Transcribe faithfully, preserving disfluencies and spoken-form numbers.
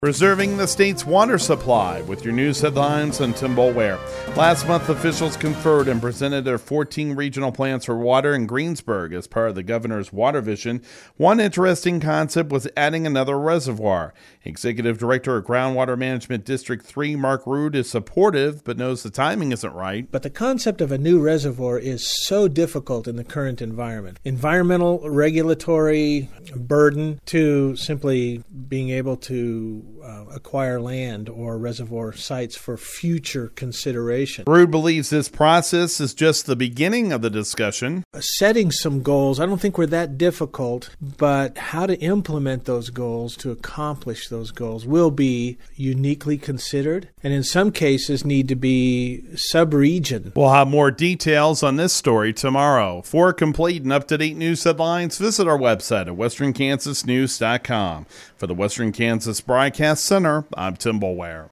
Preserving the state's water supply with your news headlines. I'm Tim Boulware. Last month, officials conferred and presented their fourteen regional plans for water in Greensburg as part of the governor's water vision. One interesting concept was adding another reservoir. Executive Director of Groundwater Management District three, Mark Rood, is supportive but knows the timing isn't right. But the concept of a new reservoir is so difficult in the current environment. Environmental regulatory burden to simply being able to Uh, acquire land or reservoir sites for future consideration. Rood believes this process is just the beginning of the discussion. Setting some goals, I don't think we're that difficult, but how to implement those goals to accomplish those goals will be uniquely considered, and in some cases need to be sub-region. We'll have more details on this story tomorrow. For complete and up-to-date news headlines, visit our website at western kansas news dot com. For the Western Kansas Broadcast Center, I'm Tim Boulware.